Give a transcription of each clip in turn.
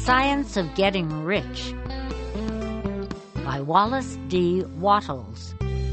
Science of Getting Rich by Wallace D. Wattles.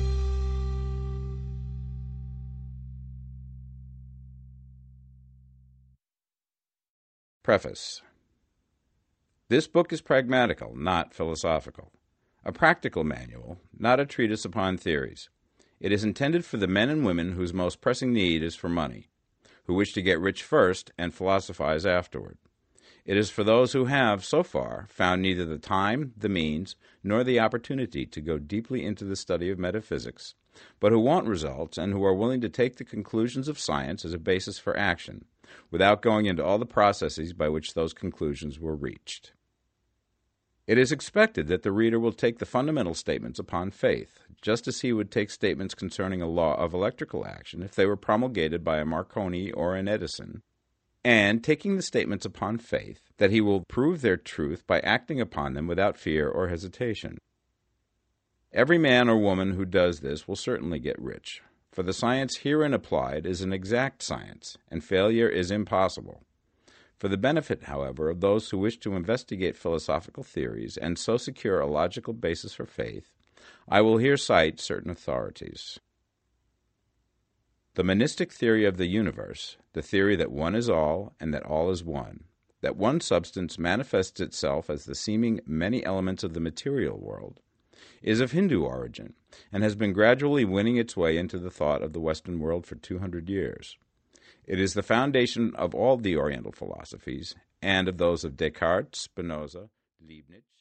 Preface. This book is pragmatical, not philosophical. A practical manual, not a treatise upon theories. It is intended for the men and women whose most pressing need is for money, who wish to get rich first and philosophize afterward. It is for those who have, so far, found neither the time, the means, nor the opportunity to go deeply into the study of metaphysics, but who want results and who are willing to take the conclusions of science as a basis for action, without going into all the processes by which those conclusions were reached. It is expected that the reader will take the fundamental statements upon faith, just as he would take statements concerning a law of electrical action if they were promulgated by a Marconi or an Edison, and taking the statements upon faith, that he will prove their truth by acting upon them without fear or hesitation. Every man or woman who does this will certainly get rich, for the science herein applied is an exact science, and failure is impossible. For the benefit, however, of those who wish to investigate philosophical theories and so secure a logical basis for faith, I will here cite certain authorities. The monistic theory of the universe, the theory that one is all and that all is one, that one substance manifests itself as the seeming many elements of the material world, is of Hindu origin and has been gradually winning its way into the thought of the Western world for 200 years. It is the foundation of all the Oriental philosophies and of those of Descartes, Spinoza, Leibniz,